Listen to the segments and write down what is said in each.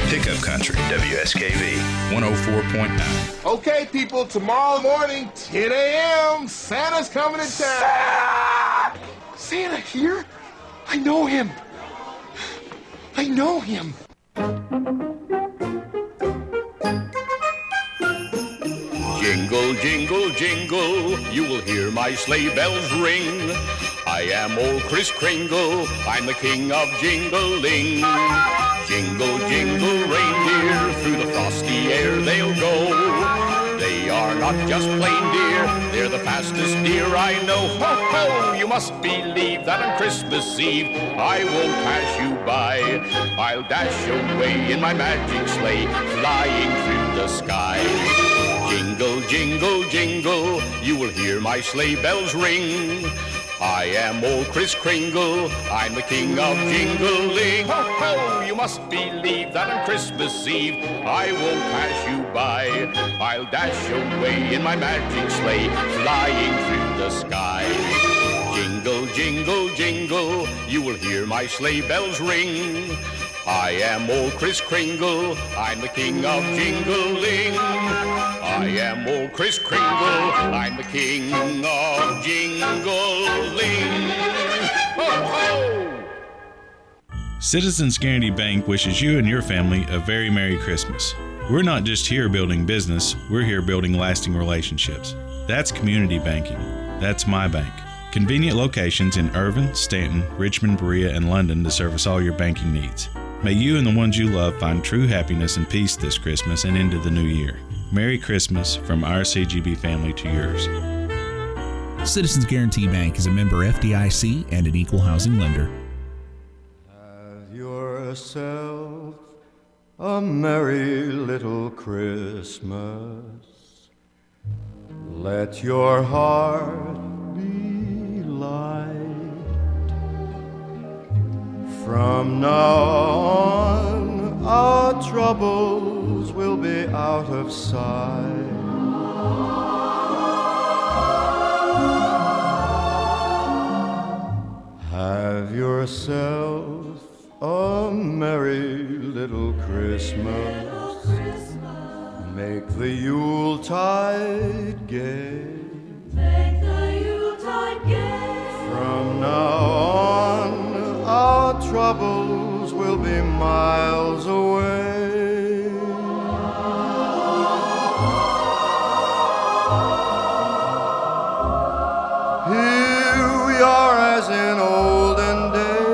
Pickup Country, WSKV 104.9. Okay, people, tomorrow morning, 10 a.m., Santa's coming to town. Santa here? I know him. I know him. Jingle, jingle, jingle, you will hear my sleigh bells ring. I am old Kris Kringle, I'm the king of jingling. Jingle, jingle, reindeer, through the frosty air they'll go. They are not just plain deer, they're the fastest deer I know. Ho, ho, you must believe that on Christmas Eve I won't pass you by. I'll dash away in my magic sleigh, flying through the sky. Jingle, jingle, jingle, you will hear my sleigh bells ring. I am old Kris Kringle, I'm the king of jingling. Ho, ho, you must believe that on Christmas Eve I won't pass you by. I'll dash away in my magic sleigh, flying through the sky. Jingle, jingle, jingle, you will hear my sleigh bells ring. I am old Kris Kringle, I'm the king of jingling. I am old Kris Kringle, I'm the king of jingling. Ho, ho! Citizens Guaranty Bank wishes you and your family a very Merry Christmas. We're not just here building business, we're here building lasting relationships. That's community banking. That's my bank. Convenient locations in Irvin, Stanton, Richmond, Berea, and London to service all your banking needs. May you and the ones you love find true happiness and peace this Christmas and into the new year. Merry Christmas from our CGB family to yours. Citizens Guarantee Bank is a member FDIC and an equal housing lender. Have yourself a merry little Christmas. Let your heart be light. From now on, our troubles will be out of sight. Have yourself a merry little Christmas. Make the Yuletide gay. Make the Yuletide gay. From now on, our troubles will be miles away. Here we are as in olden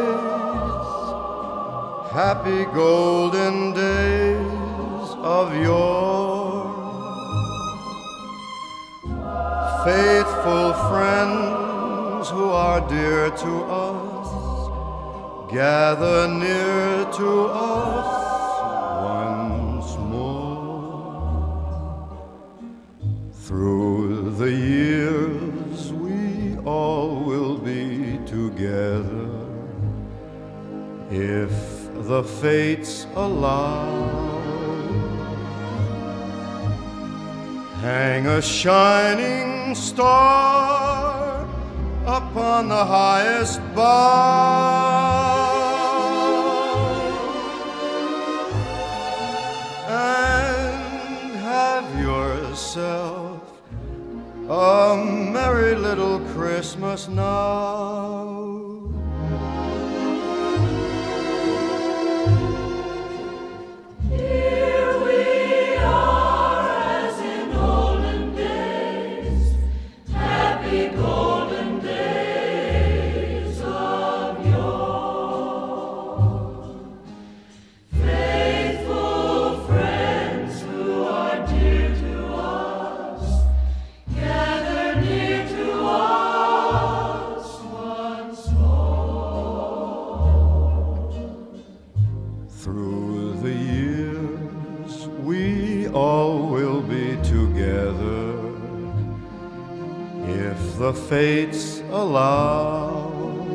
days, happy golden days of yore. Faithful friends who are dear to us gather near to us once more. Through the years we all will be together if the fates allow. Hang a shining star upon the highest bough, and have yourself a merry little Christmas now. Here we are as in olden days, happy golden days of yore. Faithful friends who are dear to us gather near to us once more. Through the years we all will be together if the fates allow.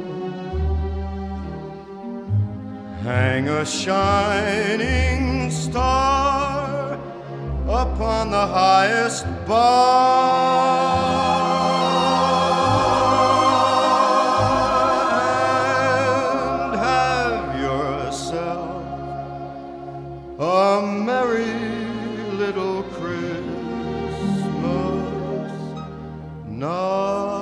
Hang a shining star upon the highest bough, and have yourself a merry little Christmas now.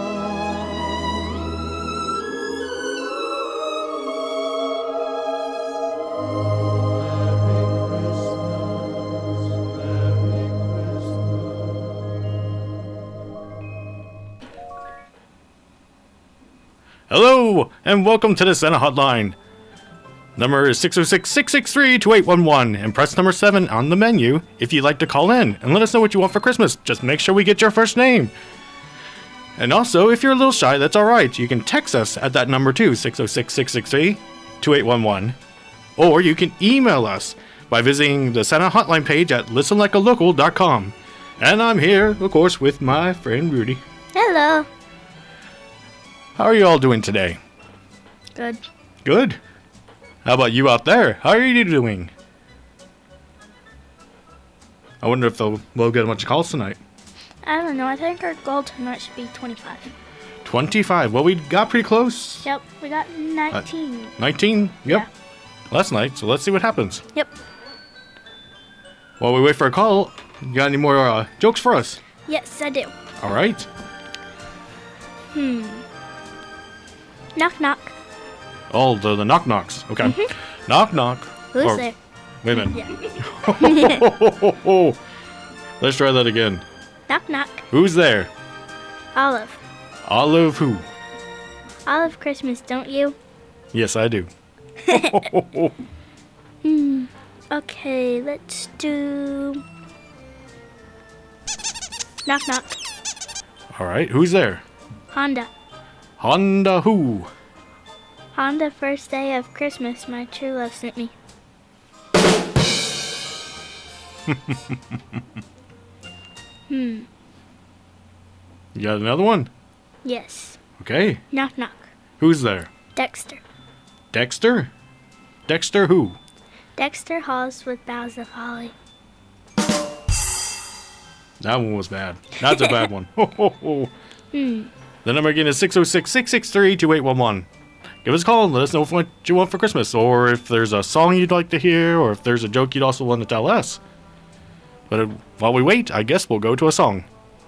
Hello, and welcome to the Santa Hotline. Number is 606-663-2811, and press number 7 on the menu if you'd like to call in and let us know what you want for Christmas. Just make sure we get your first name. And also, if you're a little shy, that's alright. You can text us at that number too, 606-663-2811. Or you can email us by visiting the Santa Hotline page at listenlikealocal.com. And I'm here, of course, with my friend Rudy. Hello. How are you all doing today? Good. Good. How about you out there? How are you doing? I wonder if we'll get a bunch of calls tonight. I don't know. I think our goal tonight should be 25. 25. Well, we got pretty close. Yep, we got 19. 19? Yep. Yeah. Last night, so let's see what happens. Yep. While we wait for a call, you got any more jokes for us? Yes, I do. All right. Knock, knock. Oh, the knock-knocks. Okay. Knock, knock. Who's there? Wait a minute. Yeah. Let's try that again. Knock, knock. Who's there? Olive. Olive who? Olive Christmas, don't you? Yes, I do. Okay, let's do... Knock, knock. All right. Who's there? Honda. Honda who? On the first day of Christmas, my true love sent me. You got another one? Yes. Okay. Knock, knock. Who's there? Dexter. Dexter? Dexter who? Dexter Halls with boughs of holly. That one was bad. That's a bad one. The number again is 606-663-2811. Give us a call and let us know what you want for Christmas, or if there's a song you'd like to hear, or if there's a joke you'd also want to tell us. But while we wait, I guess we'll go to a song.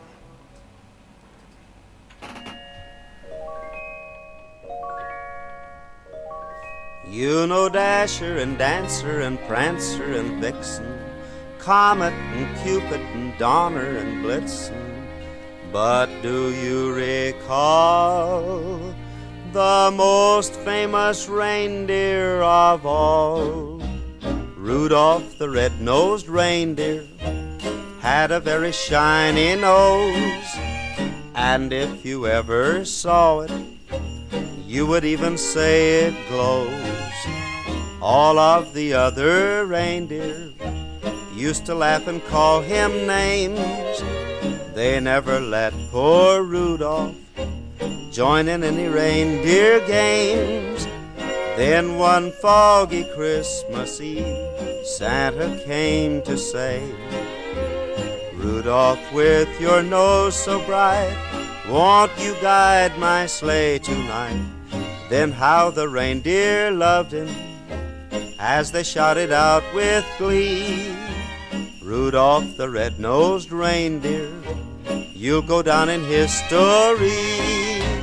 You know Dasher and Dancer and Prancer and Vixen, Comet and Cupid and Donner and Blitzen. But do you recall the most famous reindeer of all? Rudolph the red-nosed reindeer had a very shiny nose, and if you ever saw it, you would even say it glows. All of the other reindeer used to laugh and call him names. They never let poor Rudolph join in any reindeer games. Then one foggy Christmas Eve, Santa came to say, Rudolph, with your nose so bright, won't you guide my sleigh tonight? Then how the reindeer loved him as they shouted out with glee, Rudolph the red-nosed reindeer, you'll go down in history.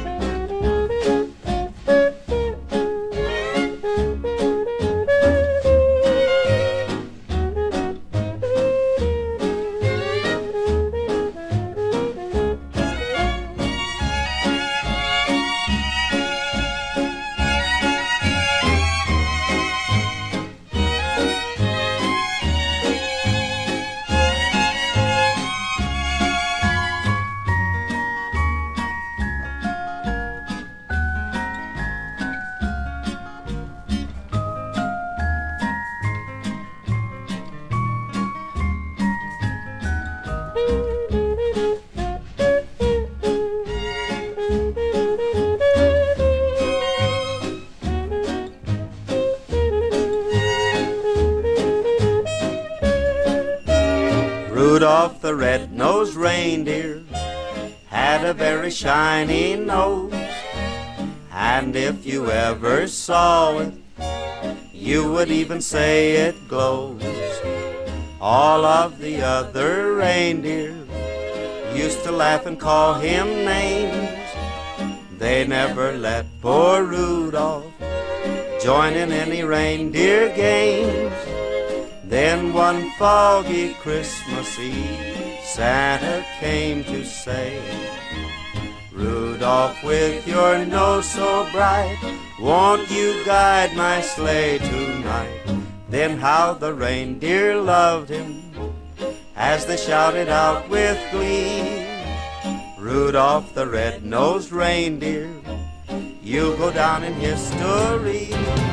Rudolph the red-nosed reindeer had a very shiny nose, and if you ever saw it, You would even say it glows. All of the other reindeer used to laugh and call him names. They never let poor Rudolph join in any reindeer games. Then one foggy Christmas Eve, Santa came to say, Rudolph, with your nose so bright, won't you guide my sleigh tonight? Then how the reindeer loved him as they shouted out with glee, Rudolph the red-nosed reindeer, you'll go down in history.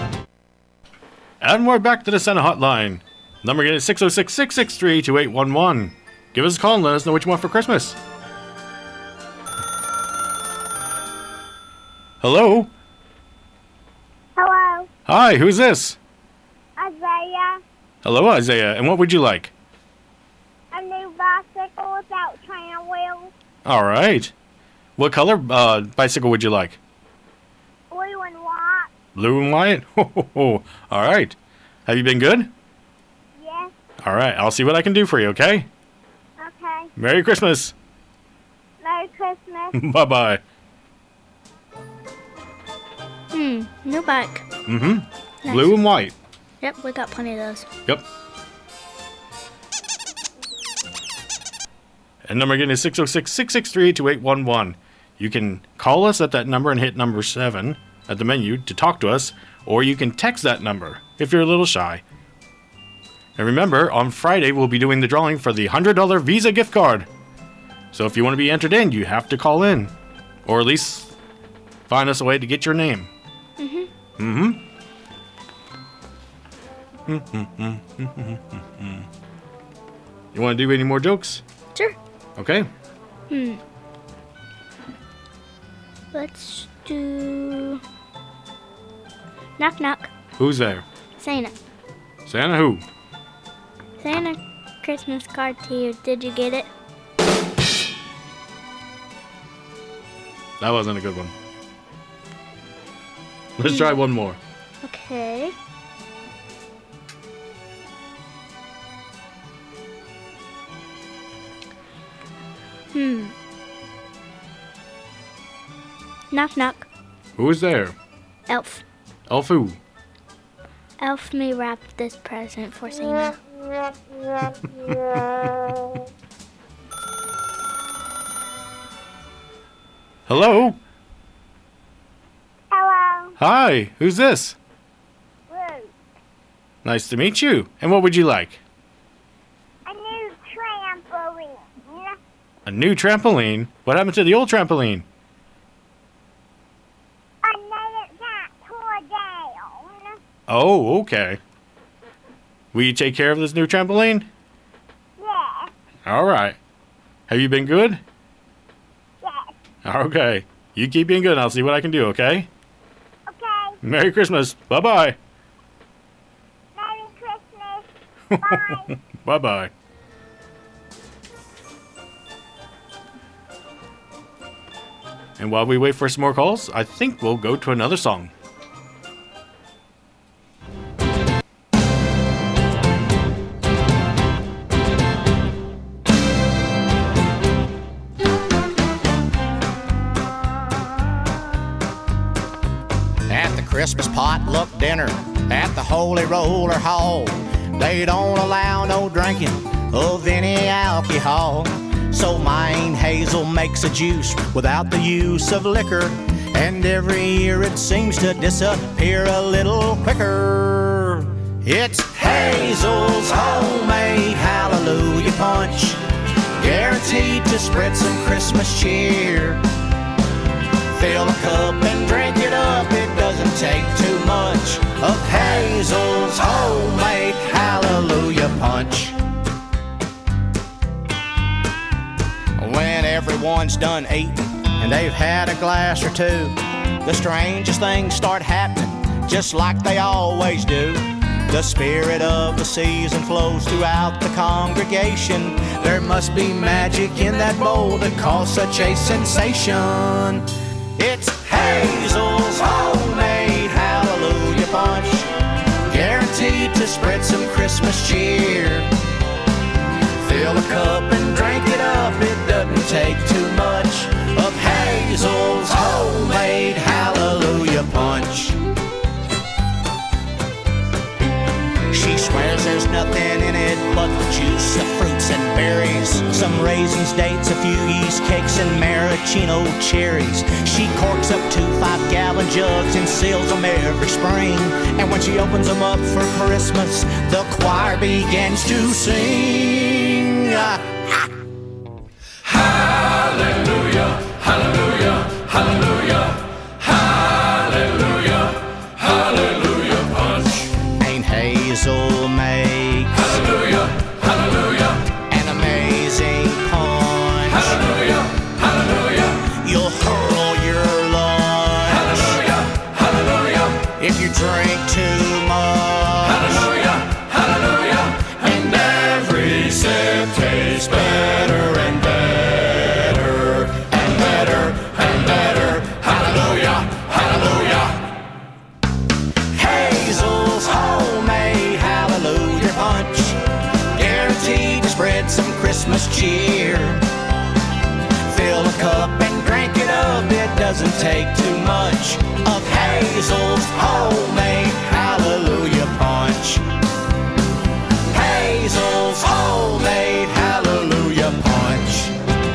And we're back to the Santa Hotline. Number again is 606-663-2811. Give us a call and let us know what you want for Christmas. Hello? Hello, Hi, who's this? Isaiah. Hello, Isaiah. And what would you like? A new bicycle without training wheels. All right. What color bicycle would you like? Blue and white. Blue and white? All right. Have you been good? Yes. All right. I'll see what I can do for you, okay? Okay. Merry Christmas. Merry Christmas. Bye-bye. New bike. Mm-hmm. Nice. Blue and white. Yep, we got plenty of those. Yep. And number again is 606-663-2811. You can call us at that number and hit number 7 at the menu to talk to us, or you can text that number if you're a little shy. And remember, on Friday we'll be doing the drawing for the $100 Visa gift card. So if you want to be entered in, you have to call in, or at least find us a way to get your name. You want to do any more jokes? Sure. Okay. Let's do... Knock knock. Who's there? Santa. Santa who? Santa Christmas card to you. Did you get it? That wasn't a good one. Let's try one more. Okay. Knock knock. Who is there? Elf. Elf who? Elf me wrap this present for Santa. Hello? Hello. Hi, who's this? Ruth. Nice to meet you. And what would you like? A new trampoline. A new trampoline? What happened to the old trampoline? I made it got tore down. Oh, okay. Will you take care of this new trampoline? Yeah. All right. Have you been good? Yes. Okay. You keep being good and I'll see what I can do, okay? Okay. Merry Christmas. Bye-bye. Merry Christmas. Bye. Bye-bye. And while we wait for some more calls, I think we'll go to another song. At the Christmas potluck dinner at the Holy Roller Hall, they don't allow no drinking of any alcohol. So mine Hazel makes a juice without the use of liquor, and every year it seems to disappear a little quicker. It's Hazel's homemade Hallelujah Punch, guaranteed to spread some Christmas cheer. Fill a cup and drink it up, it doesn't take too much of Hazel's homemade Hallelujah Punch. When everyone's done eating and they've had a glass or two, the strangest things start happening, just like they always do. The spirit of the season flows throughout the congregation. There must be magic in that bowl that caused such a sensation. It's Hazel's homemade Hallelujah Punch, to spread some Christmas cheer. Fill a cup and drink it up, it doesn't take too much of Hazel's homemade Hallelujah Punch. She swears there's nothing in it but the juice of fruits and berries, some raisins, dates, a few yeast cakes, and maraschino cherries. She corks up 2 5-gallon jugs and seals them every spring. And when she opens them up for Christmas, the choir begins to sing. Hallelujah, hallelujah, hallelujah, hallelujah, hallelujah punch. Ain't Hazel makes Hallelujah, hallelujah, an amazing punch. hallelujah, hallelujah, You'll hurl your lunch hallelujah, hallelujah, if you drink too much. hallelujah, hallelujah, and every sip tastes better and better and better and better. Hallelujah, hallelujah. Hazel's homemade Hallelujah Punch, guaranteed to spread some Christmas cheer. Fill a cup and drink it up, it doesn't take too much of Hazel's homemade Hallelujah Punch. Hazel's homemade Hallelujah Punch.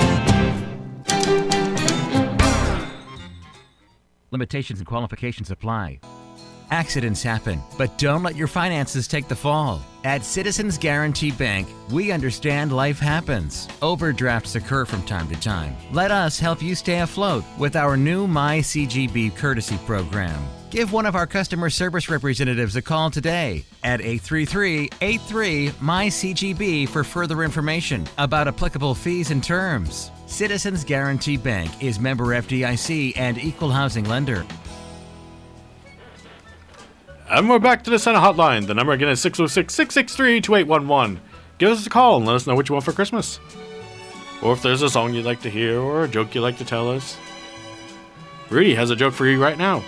Limitations and qualifications apply. Accidents happen, but don't let your finances take the fall. At Citizens Guarantee Bank, we understand life happens. Overdrafts occur from time to time. Let us help you stay afloat with our new MyCGB courtesy program. Give one of our customer service representatives a call today at 833-83-MyCGB for further information about applicable fees and terms. Citizens Guarantee Bank is member FDIC and equal housing lender. And we're back to the Santa Hotline. The number again is 606-663-2811. Give us a call and let us know what you want for Christmas. Or if there's a song you'd like to hear or a joke you'd like to tell us. Rudy has a joke for you right now.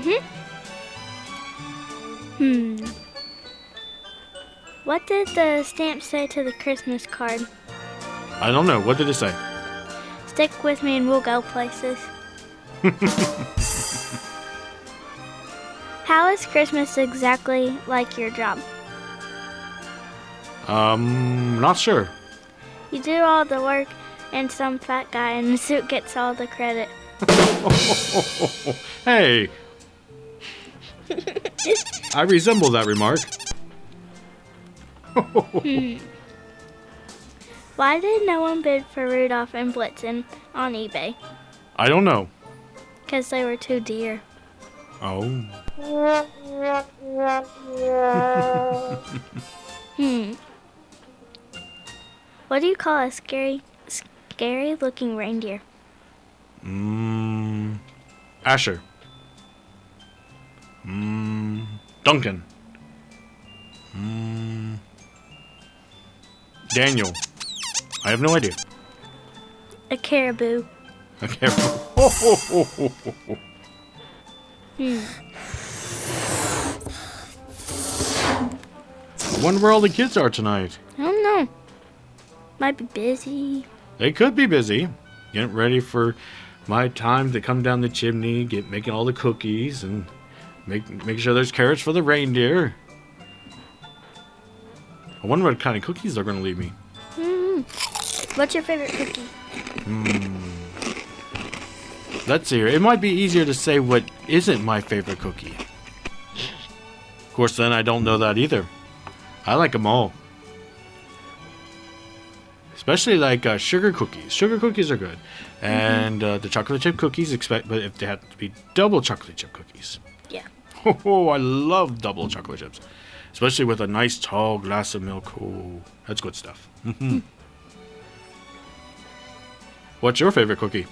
What did the stamp say to the Christmas card? I don't know. What did it say? Stick with me and we'll go places. How is Christmas exactly like your job? Not sure. You do all the work and some fat guy in a suit gets all the credit. Hey. I resemble that remark. Why did no one bid for Rudolph and Blitzen on eBay? I don't know. Because they were too dear. Oh. What do you call a scary looking reindeer? Asher. Duncan. Daniel. I have no idea. A caribou. A caribou. I wonder where all the kids are tonight. I don't know. Might be busy. They could be busy. Getting ready for my time to come down the chimney, making all the cookies, and making sure there's carrots for the reindeer. I wonder what kind of cookies they're going to leave me. What's your favorite cookie? Let's see here. It might be easier to say what isn't my favorite cookie. Of course, then I don't know that either. I like them all. Especially like sugar cookies. Sugar cookies are good. And the chocolate chip cookies, but if they have to be double chocolate chip cookies. Yeah. Oh, I love double chocolate chips. Especially with a nice tall glass of milk. Oh, that's good stuff. What's your favorite cookie?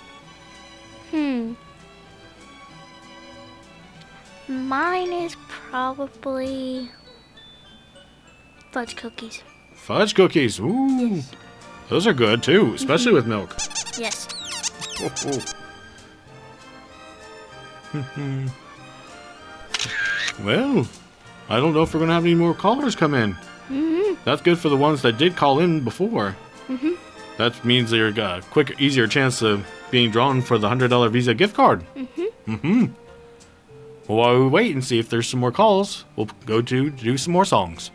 Mine is probably fudge cookies. Fudge cookies. Ooh. Yes. Those are good too, especially with milk. Yes. Well, I don't know if we're going to have any more callers come in. Mm-hmm. That's good for the ones that did call in before. Mm-hmm. That means they're got a quicker, easier chance of being drawn for the $100 Visa gift card. Mm-hmm. Mm-hmm. Well, while we wait and see if there's some more calls, we'll go to do some more songs.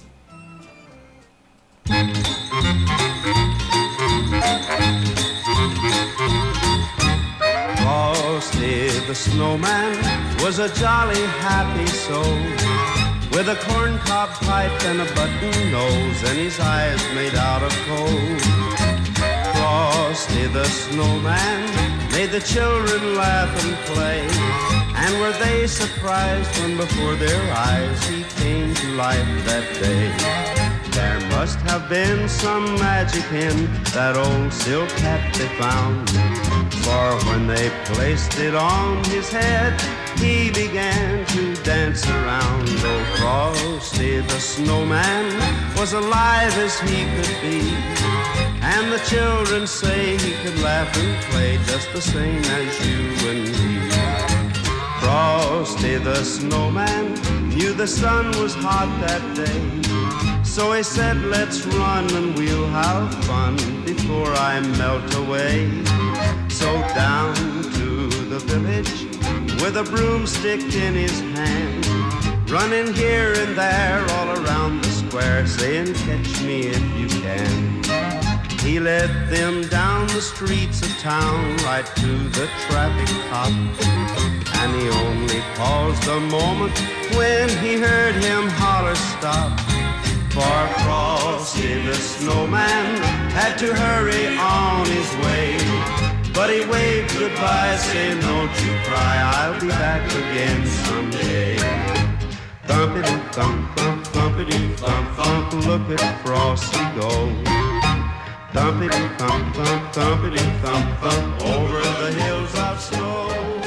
Frosty the snowman was a jolly happy soul, with a corncob pipe and a button nose, and his eyes made out of coal. Frosty the snowman made the children laugh and play, and were they surprised when before their eyes he came to life that day. There must have been some magic in that old silk hat they found, for when they placed it on his head, he began to dance around. Oh, Frosty the snowman was alive as he could be, and the children say he could laugh and play just the same as you and me. Frosty the snowman knew the sun was hot that day, so he said, let's run and we'll have fun before I melt away. So down to the village with a broomstick in his hand, running here and there all around the square, saying, catch me if you can. He led them down the streets of town right to the traffic cop, and he only paused a moment when he heard him holler stop. For Frosty the snowman had to hurry on his way, but he waved goodbye, saying, don't you cry, I'll be back again someday. Thumpity-thump, thump, thumpity-thump, thump, look at Frosty go. Thumpity-thump, thump, thumpity-thump, thump, over the hills of snow.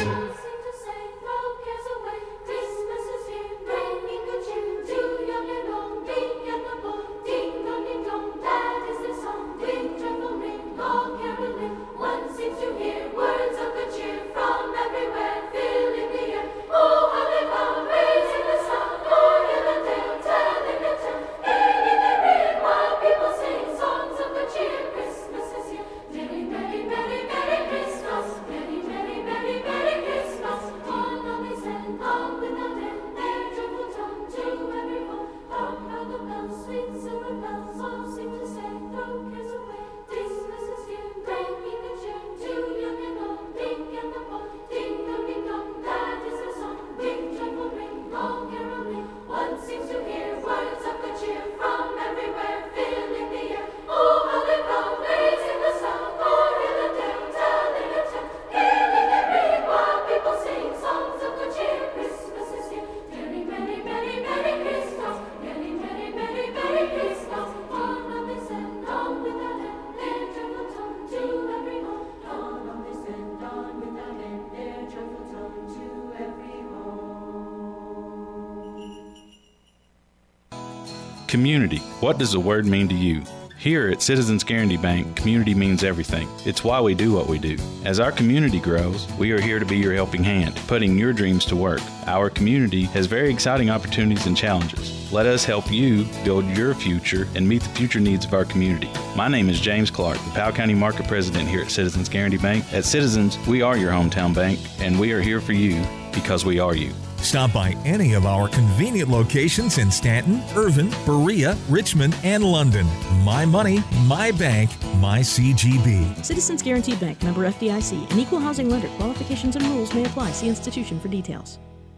Community. What does the word mean to you? Here at Citizens Guarantee Bank, community means everything. It's why we do what we do. As our community grows, we are here to be your helping hand, putting your dreams to work. Our community has very exciting opportunities and challenges. Let us help you build your future and meet the future needs of our community. My name is James Clark, the Powell County Market President here at Citizens Guarantee Bank. At Citizens, we are your hometown bank, and we are here for you because we are you. Stop by any of our convenient locations in Stanton, Irvin, Berea, Richmond, and London. My money, my bank, my CGB. Citizens Guarantee Bank, member FDIC, an equal housing lender. Qualifications and rules may apply. See institution for details.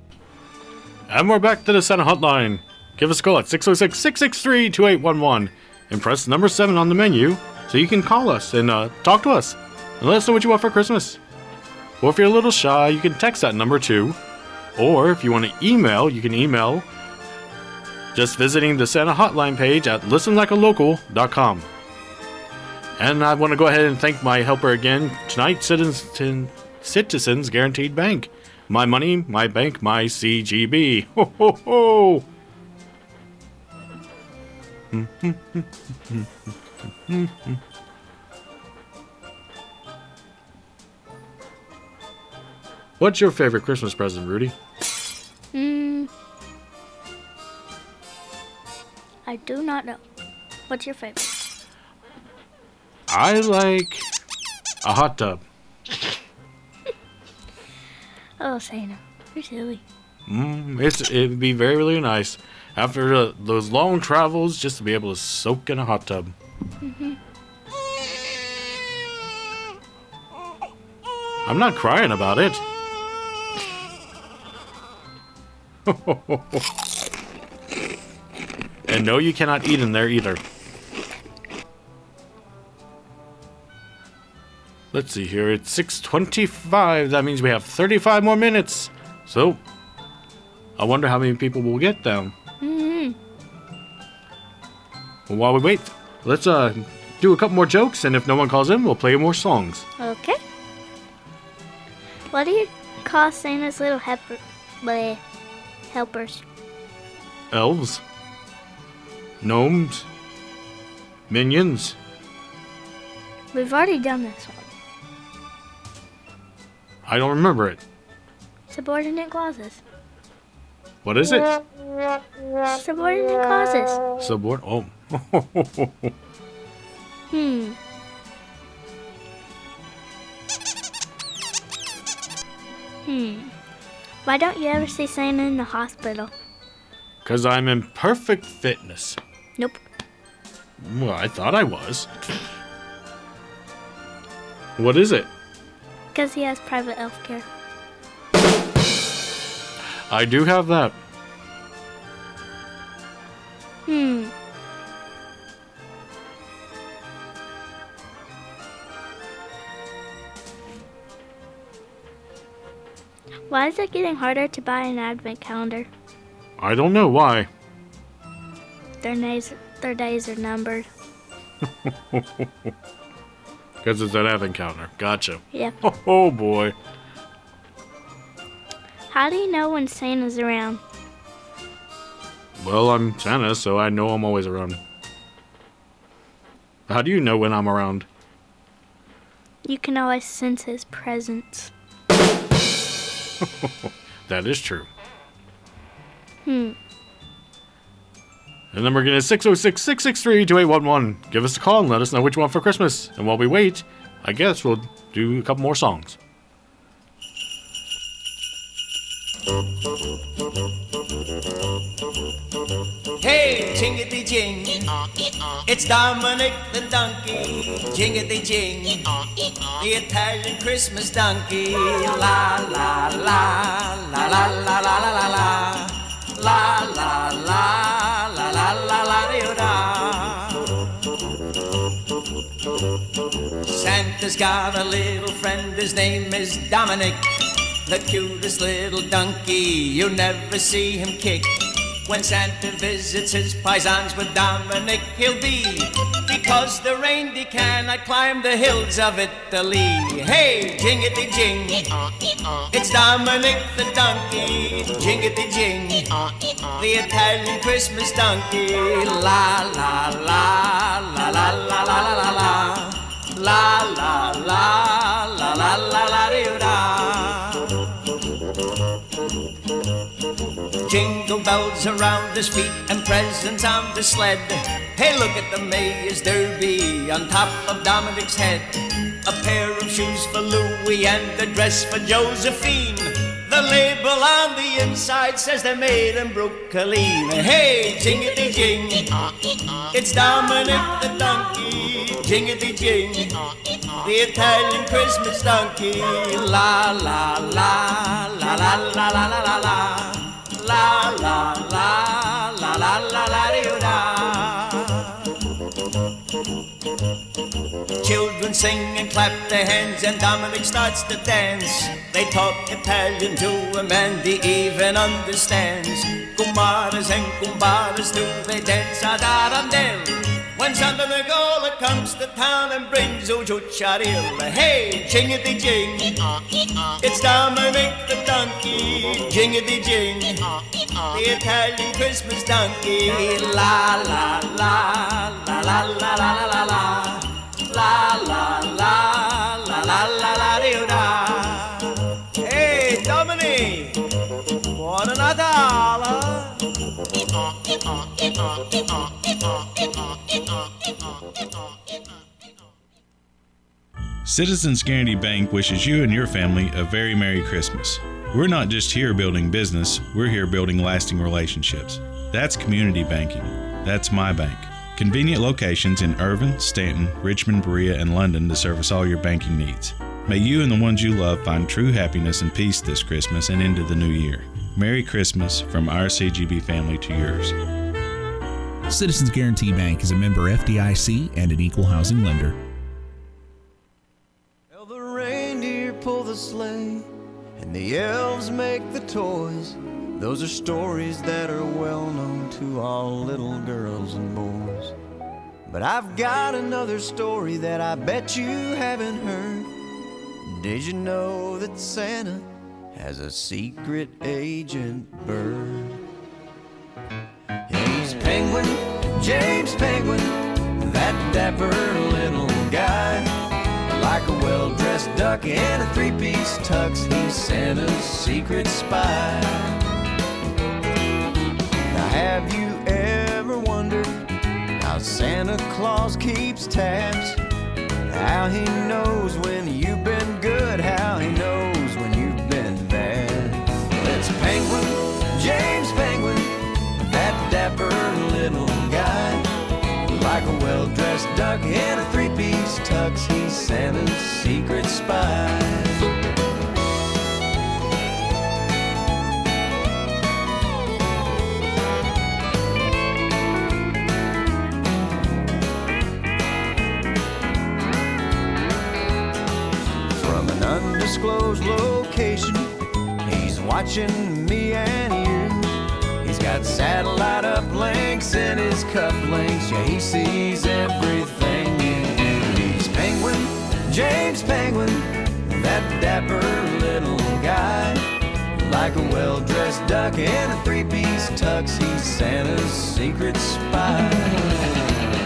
And we're back to the Santa Hotline. Give us a call at 606-663-2811 and press number 7 on the menu so you can call us and talk to us and let us know what you want for Christmas. Or if you're a little shy, you can text that number too. Or if you want to email, you can email just visiting the Santa Hotline page at listenlikealocal.com. And I want to go ahead and thank my helper again tonight, Citizens Guaranteed Bank. My money, my bank, my CGB. Ho, ho, ho. What's your favorite Christmas present, Rudy? I do not know. What's your favorite? I like a hot tub. Oh, Santa, you're silly. It'd be very, really nice after those long travels just to be able to soak in a hot tub. I'm not crying about it. And no, you cannot eat in there either. Let's see here. It's 6:25. That means we have 35 more minutes. So, I wonder how many people will get down. Well, while we wait, let's do a couple more jokes, and if no one calls in, we'll play more songs. Okay. What do you call Santa's little helpers? Elves. Gnomes. Minions. We've already done this one. I don't remember it. Subordinate clauses. What is it? Subordinate clauses. Oh. Why don't you ever see Santa in the hospital? 'Cause I'm in perfect fitness. Nope. Well, I thought I was. What is it? Because he has private health care. I do have that. Why is it getting harder to buy an advent calendar? I don't know why. Their days are numbered. Because it's an advent calendar. Gotcha. Yep. Oh boy. How do you know when Santa's around? Well, I'm Santa, so I know I'm always around. How do you know when I'm around? You can always sense his presence. That is true. Hmm. The number again is 606-663-2811. Give us a call and let us know which one for Christmas. And while we wait, I guess we'll do a couple more songs. Hey, jingity-jing, it's Dominic the donkey. Jingity-jing, the Italian Christmas donkey. La la la la la la la la la la la la la la la la la. Santa's got a little friend, his name is Dominic, the cutest little donkey. You'll never see him kick. When Santa visits his paisans with Dominic, he'll be, because the reindeer cannot climb the hills of Italy. Hey, jingity-jing, it's Dominic the donkey. Jingity-jing, the Italian Christmas donkey. La la la la la la la la la la la la la la la la. Jingle bells around his feet and presents on the sled. Hey, look at the Mayor's Derby on top of Dominic's head. A pair of shoes for Louis and a dress for Josephine. The label on the inside says they're made in Brooklyn. Hey, jingity-jing, it's Dominic the donkey. Jingity-jing, the Italian Christmas donkey. La la la la la la la la la la. La la la la la la la. Children sing and clap their hands and Dominic starts to dance. They talk Italian to him and he even understands. Kumaras and kumbaras too, they dance a darandel. When Santa Nicola comes to town and brings Ujucharilla. Hey, jingity-jing, it's Dominic the donkey. Jingity-jing, the Italian Christmas donkey. La la la la la la la la la la la la la la la la. Hey, Dominic, buona Natale. Citizens Guarantee Bank wishes you and your family a very Merry Christmas. We're not just here building business, we're here building lasting relationships. That's community banking. That's my bank. Convenient locations in Irvin, Stanton, Richmond, Berea, and London to service all your banking needs. May you and the ones you love find true happiness and peace this Christmas and into the new year. Merry Christmas from our CGB family to yours. Citizens Guarantee Bank is a member FDIC and an equal housing lender. Well, the reindeer pull the sleigh and the elves make the toys. Those are stories that are well known to all little girls and boys. But I've got another story that I bet you haven't heard. Did you know that Santa has a secret agent bird? He's Penguin, James Penguin, that dapper little guy. Like a well-dressed duck in a three-piece tux, he's Santa's secret spy. Now have you ever wondered how Santa Claus keeps tabs? How he knows when you've been good, how he knows when you've been bad. Well, it's Penguin, James Penguin, that dapper little guy. Like a well-dressed duck in a three-piece tux, he's Santa's secret spy. From an undisclosed location, he's watching me and you. He's got satellite uplinks in his cufflinks. Yeah, he sees everything you do. He's Penguin, James Penguin, that dapper little guy. Like a well-dressed duck in a three-piece tux, he's Santa's secret spy.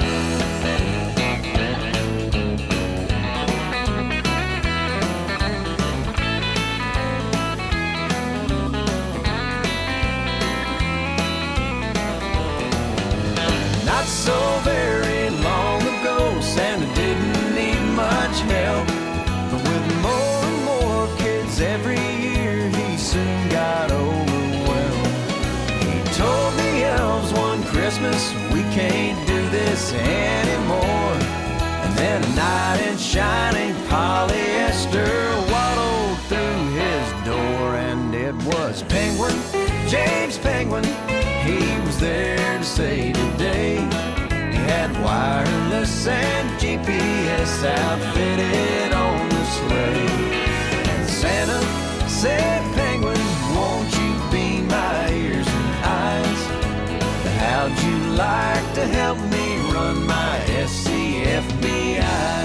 Not so very long ago, Santa didn't need much help. But with more and more kids every year, he soon got overwhelmed. He told the elves one Christmas, we can't do this anymore. And then a knight in shining polyester waddled through his door. And it was Penguin, James Penguin, he was there to say today. He had wireless and GPS outfitted on the sleigh. And Santa said, Penguin, won't you be my ears and eyes? How'd you like to help me run my SCFBI?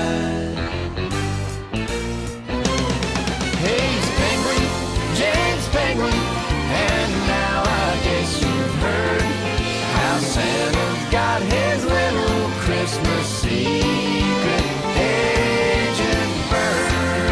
Hey, he's Penguin, James Penguin, and now I guess you've heard how Santa's got his little Christmas secret agent bird.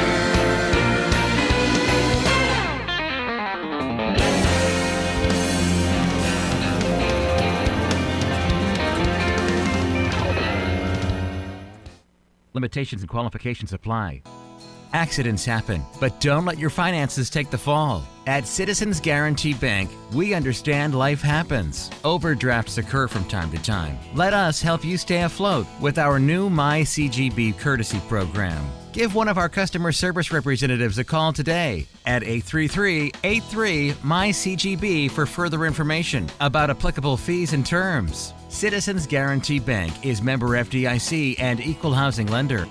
Limitations and qualifications apply. Accidents happen, but don't let your finances take the fall. At Citizens Guarantee Bank, we understand life happens. Overdrafts occur from time to time. Let us help you stay afloat with our new MyCGB courtesy program. Give one of our customer service representatives a call today at 833-83-MyCGB for further information about applicable fees and terms. Citizens Guarantee Bank is member FDIC and equal housing lender.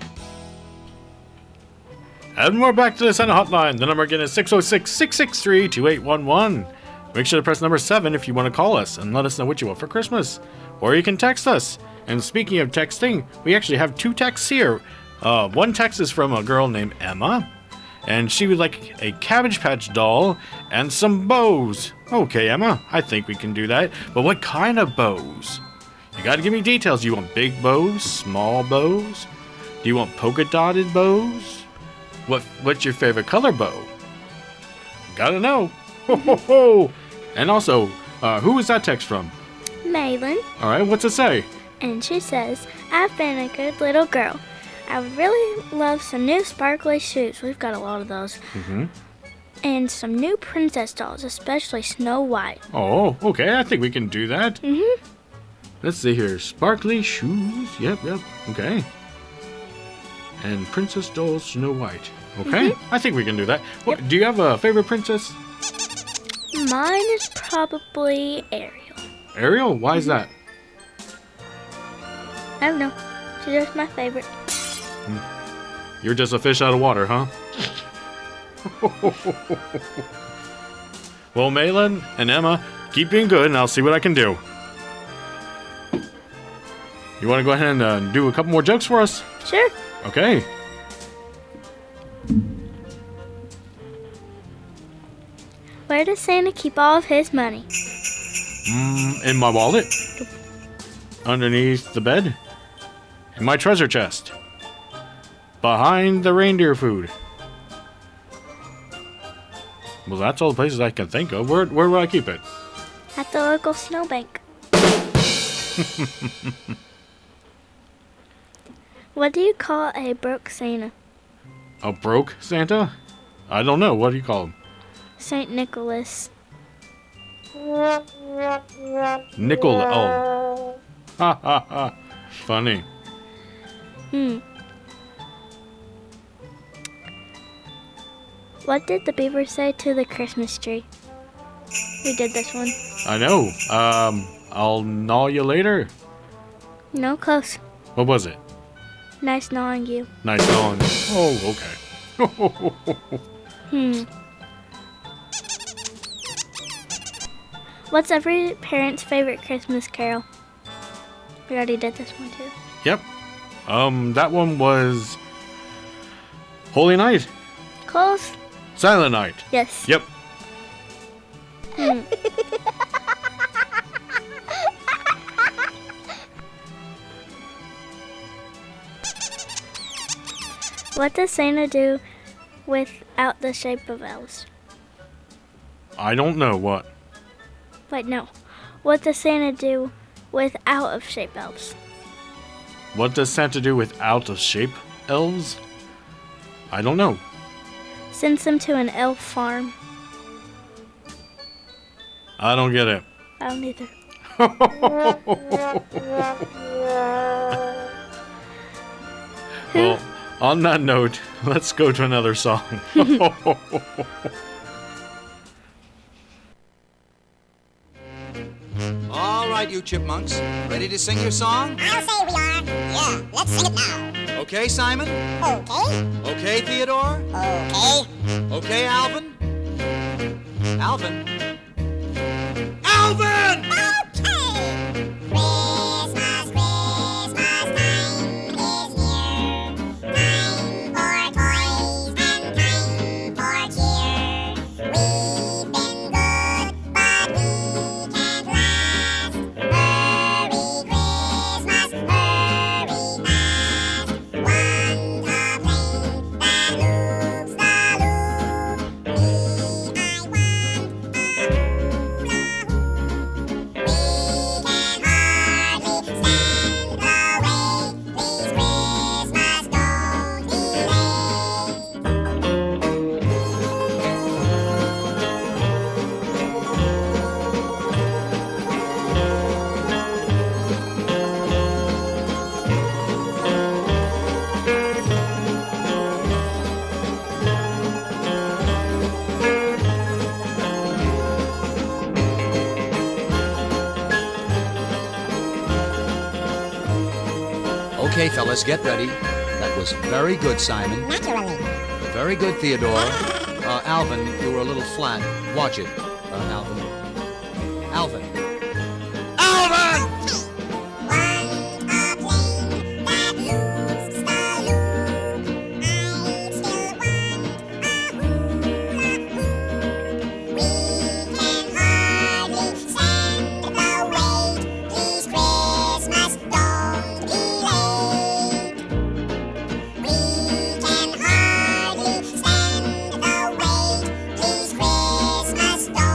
And we're back to the Santa Hotline. The number again is 606-663-2811. Make sure to press number 7 if you want to call us and let us know what you want for Christmas. Or you can text us. And speaking of texting, we actually have 2 texts here. One text is from a girl named Emma, and she would like a Cabbage Patch doll and some bows. Okay, Emma, I think we can do that. But what kind of bows? You gotta give me details. Do you want big bows, small bows? Do you want polka dotted bows? What's your favorite color bow? Gotta know. Ho, ho, ho. And also, who is that text from? Malin, All right, what's it say? and she says, I've been a good little girl. I would really love some new sparkly shoes. We've got a lot of those. Mm-hmm. And some new princess dolls, especially Snow White. Oh, okay. I think we can do that. Mm-hmm. Let's see here. Sparkly shoes. Yep. Okay. And Princess Dolls Snow White. Okay. I think we can do that. What, do you have a favorite princess? Mine is probably Ariel. Ariel? Why is that? I don't know. She's just my favorite. You're just a fish out of water, huh? Well, Malin and Emma, keep being good, and I'll see what I can do. You want to go ahead and do a couple more jokes for us? Sure. Okay. Where does Santa keep all of his money? In my wallet. Underneath the bed. In my treasure chest. Behind the reindeer food. Well, that's all the places I can think of. Where would I keep it? At the local snowbank. What do you call a broke Santa? A broke Santa? I don't know. What do you call him? Saint Nicholas. Nickel. Oh. Ha ha ha. Funny. What did the beaver say to the Christmas tree? We did this one. I know. I'll gnaw you later. No, close. What was it? Nice gnawing you. Nice gnawing. Oh, okay. What's every parent's favorite Christmas carol? We already did this one too. Yep. That one was Holy Night. Close. Silent Night. Yes. Yep. What does Santa do without the shape of elves? I don't know what. Wait, no. What does Santa do without of shape elves? What does Santa do with out of shape elves? I don't know. Sends them to an elf farm. I don't get it. I don't either. Well, on that note, let's go to another song. All right, you chipmunks. Ready to sing your song? I'll say we are. Yeah, let's sing it now. Okay, Simon? Okay. Okay, Theodore? Okay. Okay, Alvin? Alvin? Alvin! Okay. Christmas, Christmas time is near. Time for toys and time for cheer. We've been good, but we can't last. Hurry, Christmas, hurry fast. One complaint that loops the loop. Me, I want a hula hoop. We can hardly stand the wait. Please, Christmas, don't delay. Okay, fellas, get ready. That was very good, Simon. Naturally. Very good, Theodore. Alvin, you were a little flat. Watch it, Alvin. Alvin. Alvin! Christmas, don't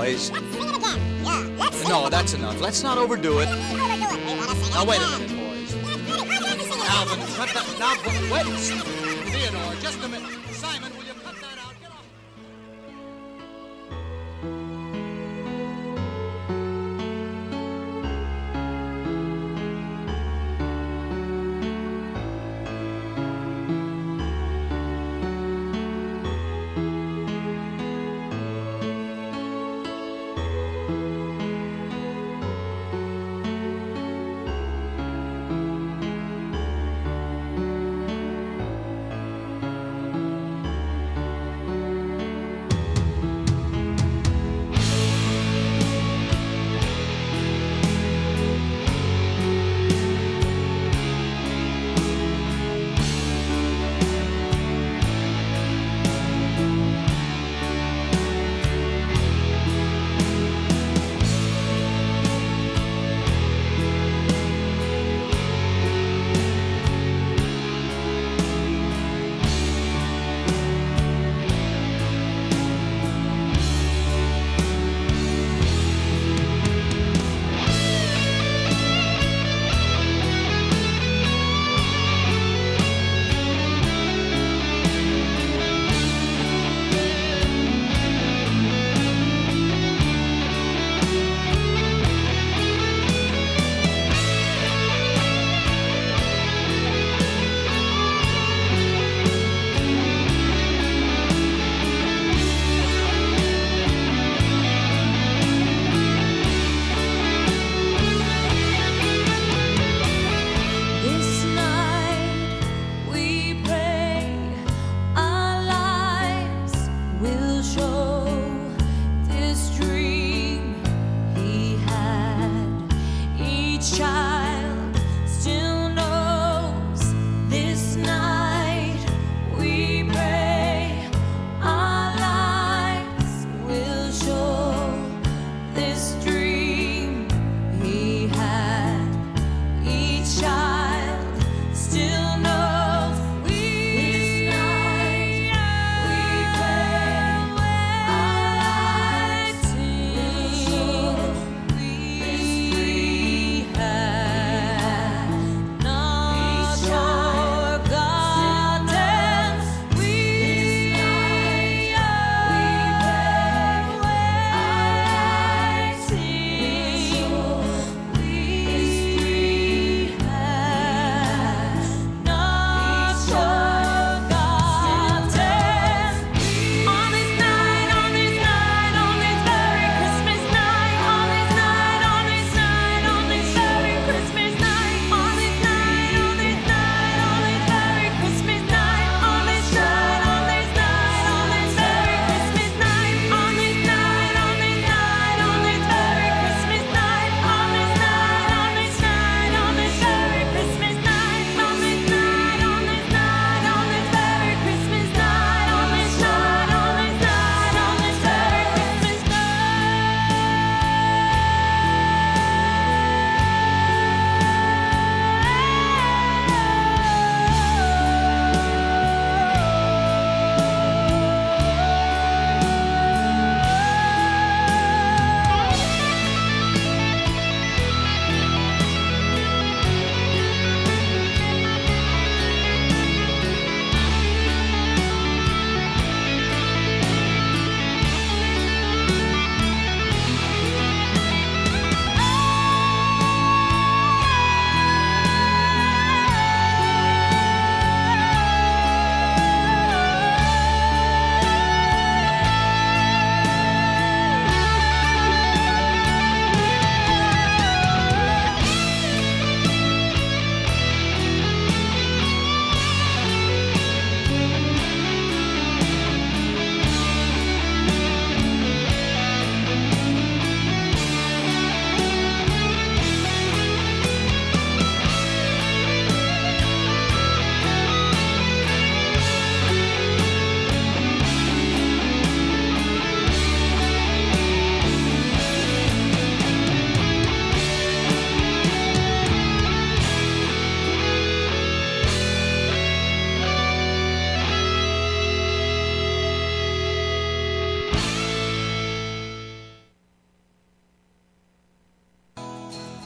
boys. Let's sing it again. Yeah, let's sing No, it that's enough. Let's not overdo it. again. Overdo it. We want to sing Now, it wait a again. minute, boys. Ready? Why can't we sing it Alvin, again? cut that. Now, wait. Theodore, just a minute. Simon, will you cut that out? Get off.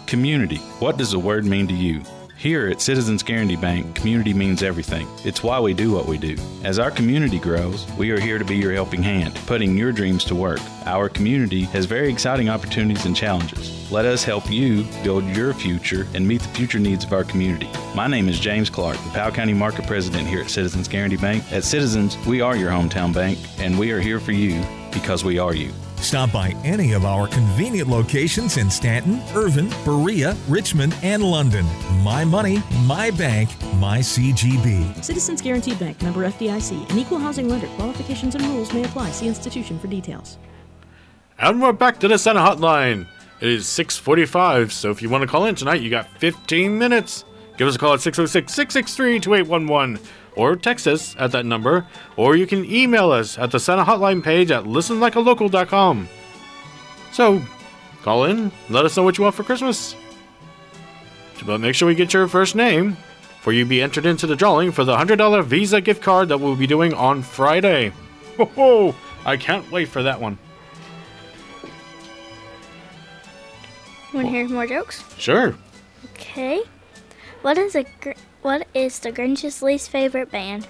Community. What does the word mean to you? Here at Citizens Guarantee Bank, community means everything. It's why we do what we do. As our community grows, we are here to be your helping hand, putting your dreams to work. Our community has very exciting opportunities and challenges. Let us help you build your future and meet the future needs of our community. My name is James Clark, the Powell County Market President here at Citizens Guarantee Bank. At Citizens, we are your hometown bank, and we are here for you because we are you. Stop by any of our convenient locations in Stanton, Irvin, Berea, Richmond, and London. My money, my bank, my CGB. Citizens Guaranty Bank, member FDIC, an equal housing lender. Qualifications and rules may apply. See institution for details. And we're back to the Santa Hotline. It is 6:45, so if you want to call in tonight, you got 15 minutes. Give us a call at 606-663-2811. Or text us at that number, or you can email us at the Santa Hotline page at listenlikealocal.com. So, call in, let us know what you want for Christmas. But make sure we get your first name, for you be entered into the drawing for the $100 Visa gift card that we'll be doing on Friday. Ho ho! I can't wait for that one. Want to hear more jokes? Sure. Okay. What is the Grinch's least favorite band?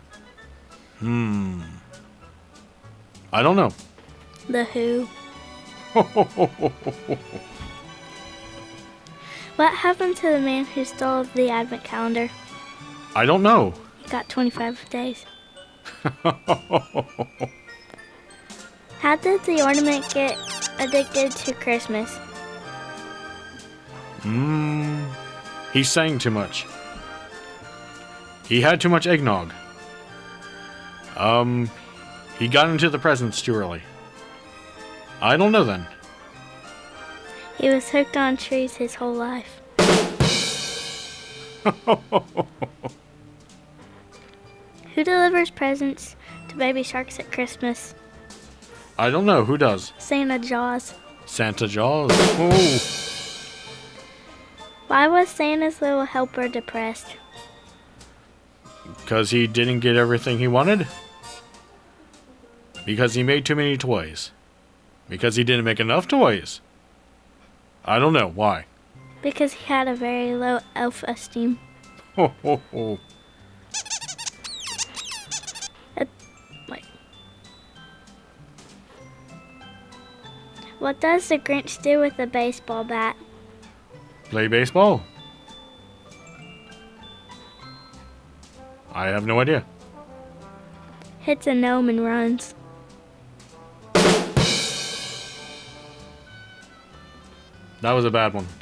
I don't know. The Who. What happened to the man who stole the advent calendar? I don't know. He got 25 days. How did the ornament get addicted to Christmas? He sang too much. He had too much eggnog. He got into the presents too early. I don't know then. He was hooked on trees his whole life. Who delivers presents to baby sharks at Christmas? I don't know. Who does? Santa Jaws. Santa Jaws. Oh. Why was Santa's little helper depressed? Because he didn't get everything he wanted? Because he made too many toys? Because he didn't make enough toys? I don't know. Why? Because he had a very low self-esteem. Ho, ho, ho. Wait. What does the Grinch do with a baseball bat? Play baseball? I have no idea. Hits a gnome and runs. That was a bad one.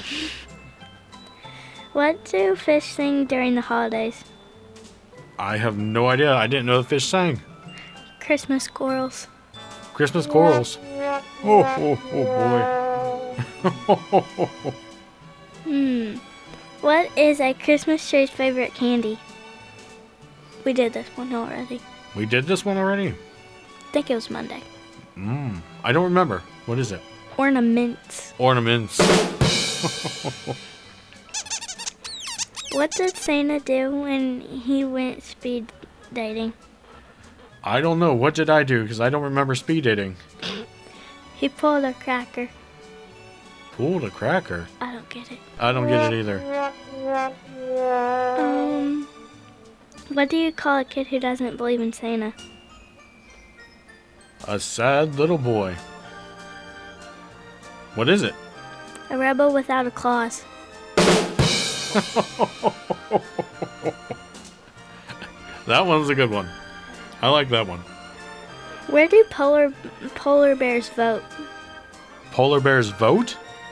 What do fish sing during the holidays? I have no idea. I didn't know the fish sang. Christmas squirrels. Christmas corals. Oh, boy. What is a Christmas tree's favorite candy? We did this one already. We did this one already? I think it was Monday. I don't remember. What is it? Ornaments. Ornaments. What did Santa do when he went speed dating? I don't know. What did I do? Because I don't remember speed dating. He pulled a cracker. Pulled a cracker? I don't get it. I don't get it either. What do you call a kid who doesn't believe in Santa? A sad little boy. What is it? A rebel without a clause. That one's a good one. I like that one. Where do polar bears vote? Polar bears vote?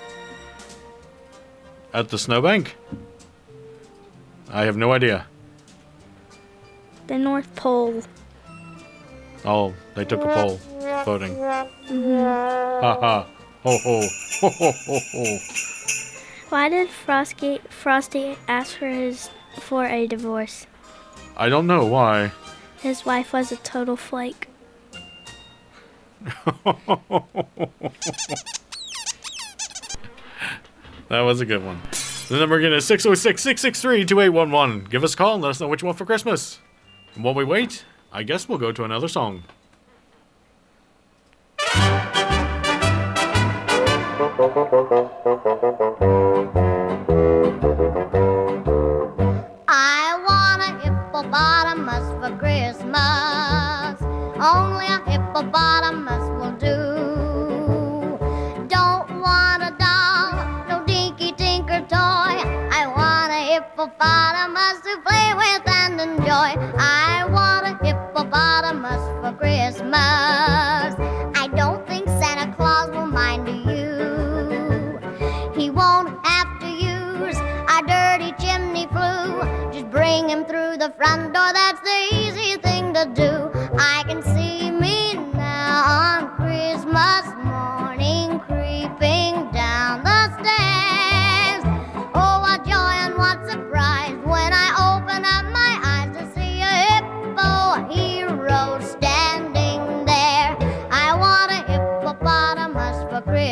At the snowbank? I have no idea. The North Pole. Oh, they took a poll voting. Ha ha. Ho ho. Ho ho ho ho. Why did Frosty ask for a divorce? I don't know why. His wife was a total flake. That was a good one. The number again is 606-663-2811. Give us a call and let us know what you want for Christmas. And while we wait, I guess we'll go to another song.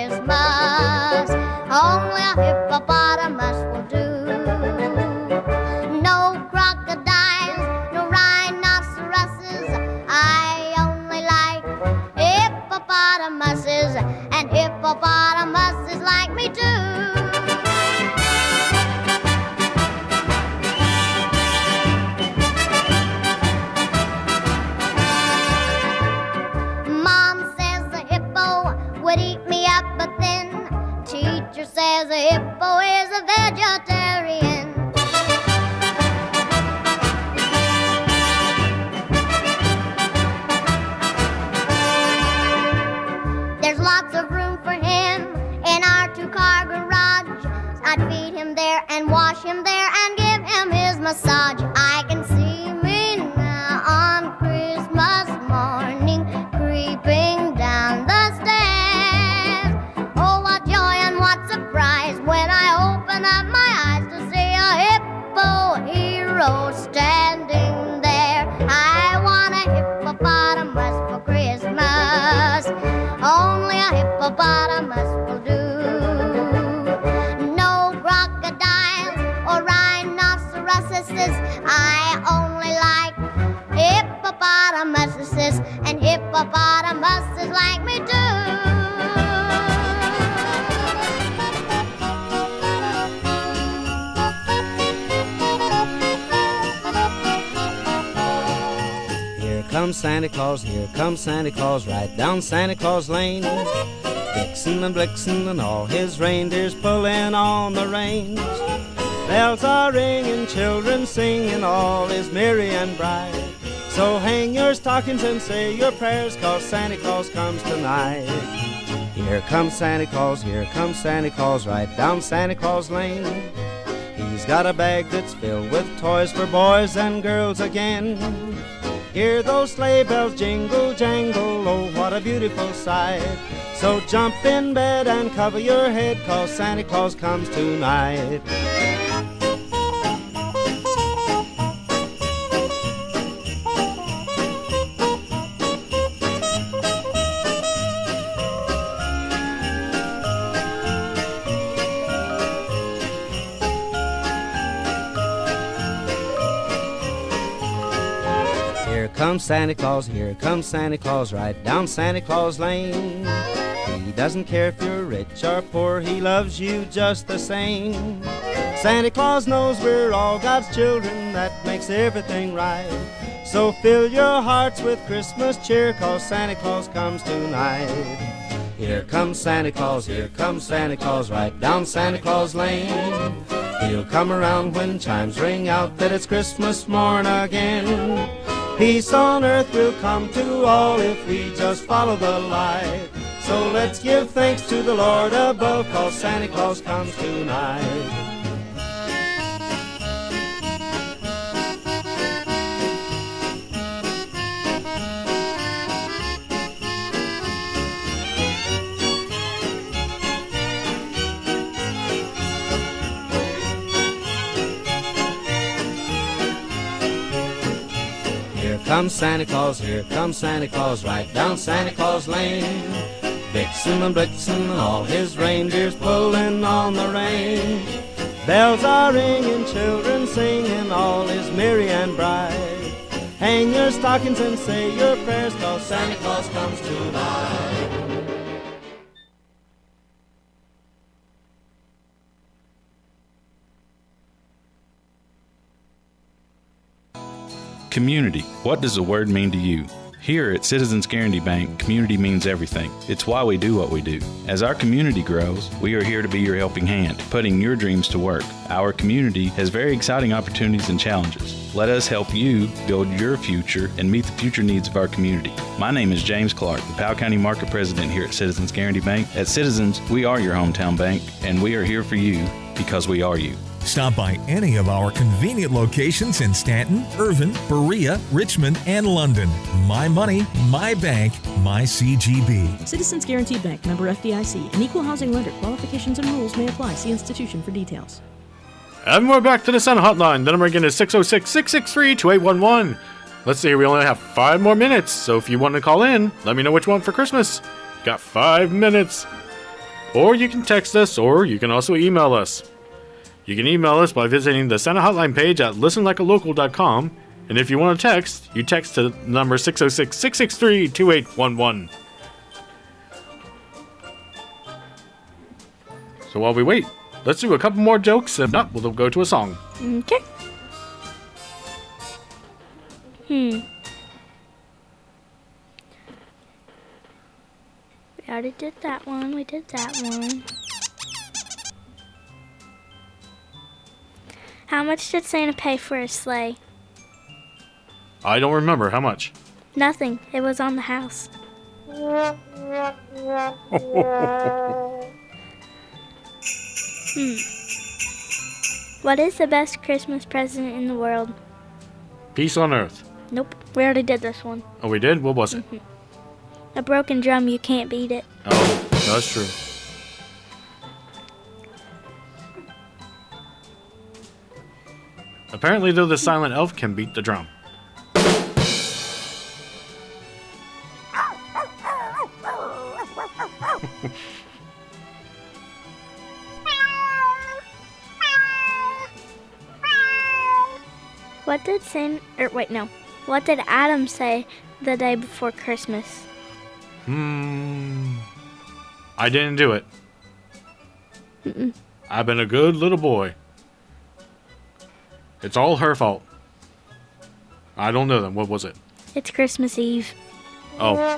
Christmas. Only a hippopotamus will do. No crocodiles, no rhinoceroses. I only like hippopotamuses, and hippopotamuses like me too. Would eat me up, but then teacher says a hippo is a vegetarian. There's lots of room for him in our two-car garage. I'd feed him there and wash him there and give him his massage. I can see me now on Christmas morning creeping down the stairs. Surprise when I open up my eyes to see a hippo hero standing there. I want a hippopotamus for Christmas. Only a hippopotamus will do. No crocodiles or rhinoceroses. I only like hippopotamuses, and hippopotamuses like me too. Comes Santa Claus, here comes Santa Claus, right down Santa Claus Lane. Vixen and Blixen and all his reindeers pulling on the reins. Bells are ringing, children singing, all is merry and bright. So hang your stockings and say your prayers, 'cause Santa Claus comes tonight. Here comes Santa Claus, here comes Santa Claus, right down Santa Claus Lane. He's got a bag that's filled with toys for boys and girls again. Hear those sleigh bells jingle, jangle, oh, what a beautiful sight. So jump in bed and cover your head, 'cause Santa Claus comes tonight. Here comes Santa Claus, here comes Santa Claus, right down Santa Claus Lane. He doesn't care if you're rich or poor, he loves you just the same. Santa Claus knows we're all God's children, that makes everything right. So fill your hearts with Christmas cheer, 'cause Santa Claus comes tonight. Here comes Santa Claus, here comes Santa Claus, right down Santa Claus Lane. He'll come around when chimes ring out that it's Christmas morn again. Peace on earth will come to all if we just follow the light. So let's give thanks to the Lord above, 'cause Santa Claus comes tonight. Here comes Santa Claus, here comes Santa Claus, right down Santa Claus Lane. Vixen and Blitzen and all his reindeers pulling on the reins. Bells are ringing, children singing, all is merry and bright. Hang your stockings and say your prayers, 'cause Santa Claus comes tonight. Community. What does the word mean to you? Here at Citizens Guarantee Bank, community means everything. It's why we do what we do. As our community grows, we are here to be your helping hand, putting your dreams to work. Our community has very exciting opportunities and challenges. Let us help you build your future and meet the future needs of our community. My name is James Clark, the Powell County Market President here at Citizens Guarantee Bank. At Citizens, we are your hometown bank, and we are here for you because we are you. Stop by any of our convenient locations in Stanton, Irvin, Berea, Richmond, and London. My money, my bank, my CGB. Citizens Guaranteed Bank, member FDIC, an equal housing lender. Qualifications and rules may apply. See institution for details. And we're back to the Santa Hotline. The number again is 606-663-2811. Let's see, we only have 5 more minutes, so if you want to call in, let me know which one for Christmas. Got 5 minutes. Or you can text us, or you can also email us. You can email us by visiting the Santa Hotline page at listenlikealocal.com. And if you want to text, you text to number 606-663-2811. So while we wait, let's do a couple more jokes. If not, we'll go to a song. Okay. We already did that one. We did that one. How much did Santa pay for a sleigh? I don't remember. How much? Nothing. It was on the house. What is the best Christmas present in the world? Peace on Earth. Nope. We already did this one. Oh, we did? What was it? A broken drum, you can't beat it. Oh, that's true. Apparently, though, the silent elf can beat the drum. What did What did Adam say the day before Christmas? I didn't do it. I've been a good little boy. It's all her fault. I don't know then. What was it? It's Christmas Eve. Oh.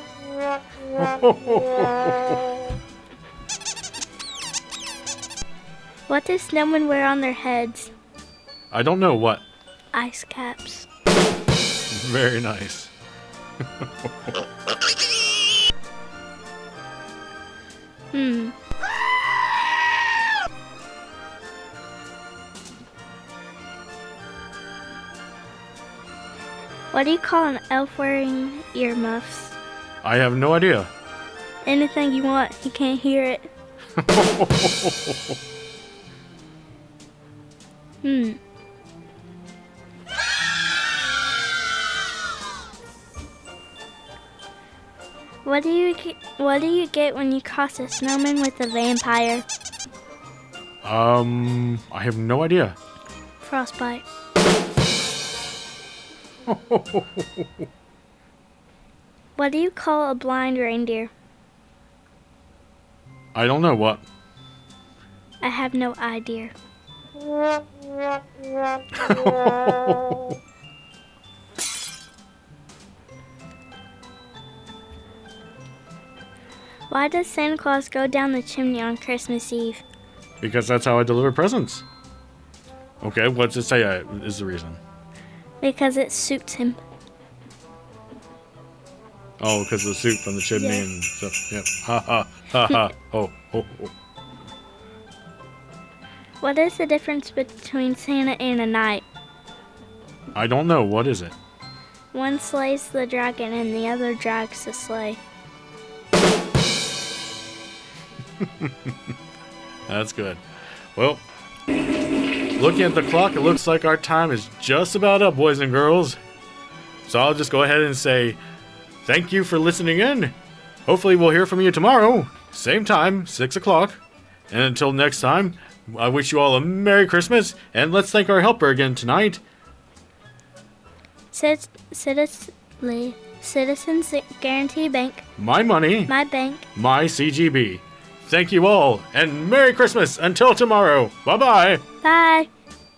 What do snowmen wear on their heads? I don't know what. Ice caps. Very nice. What do you call an elf wearing earmuffs? I have no idea. Anything you want. You can't hear it. What do you get when you cross a snowman with a vampire? I have no idea. Frostbite. What do you call a blind reindeer? I don't know what. I have no idea. Why does Santa Claus go down the chimney on Christmas Eve? Because that's how I deliver presents. Okay, what's it say is the reason? Because it suits him. Oh, because of the suit from the chimney and stuff. Yep. Ha ha ha ha. Oh, oh, oh. What is the difference between Santa and a knight? I don't know. What is it? One slays the dragon and the other drags the sleigh. That's good. Well, looking at the clock, it looks like our time is just about up, boys and girls. So I'll just go ahead and say thank you for listening in. Hopefully we'll hear from you tomorrow, same time, 6 o'clock. And until next time, I wish you all a Merry Christmas, and let's thank our helper again tonight. Citizens Guarantee Bank. My money. My bank. My CGB. Thank you all, and Merry Christmas until tomorrow. Bye-bye. Bye.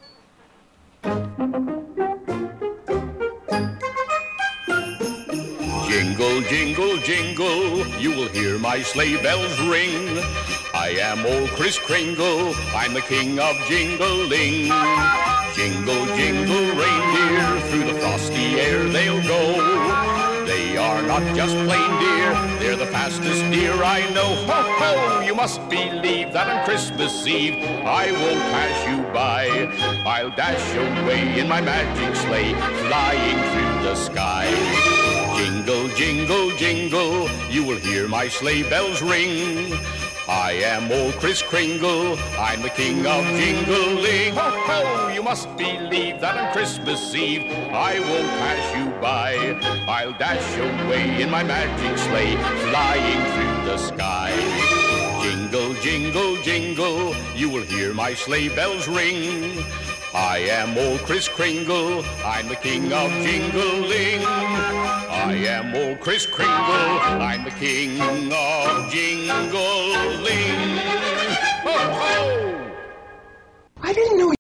Jingle, jingle, jingle, you will hear my sleigh bells ring. I am old Kris Kringle, I'm the king of jingling. Jingle, jingle, reindeer, through the frosty air they'll go. They are not just plain deer, they're the fastest deer I know. Ho, ho, you must believe that on Christmas Eve I won't pass you by. I'll dash away in my magic sleigh, flying through the sky. Jingle, jingle, jingle, you will hear my sleigh bells ring. I am old Kris Kringle, I'm the king of jingling. Ho, ho, you must believe that on Christmas Eve I won't pass you by. I'll dash away in my magic sleigh, flying through the sky. Jingle, jingle, jingle, you will hear my sleigh bells ring. I am old Kris Kringle, I'm the king of jingling. I am old Kris Kringle, I'm the king of jingling.